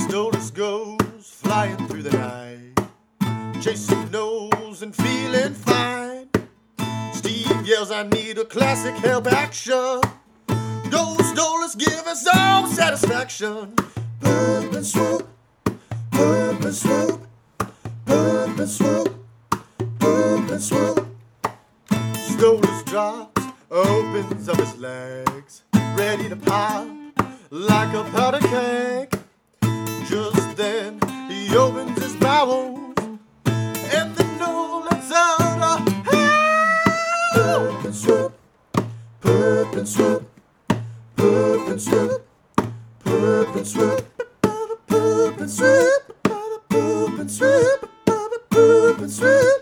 Stolus goes flying through the night, chasing nose and feeling fine. Steve yells, I need a classic help action. Go Stolus, give us all satisfaction. Poop and swoop, poop and swoop, poop and swoop, poop and swoop. Stolus drops, opens up his legs, ready to pop like a powder keg. Just then he opens his bowels, and the Noel lets out a howl. Poop and swoop, poop and swoop, poop and swoop, poop and swoop, poop and swoop, poop and swoop, poop and swoop.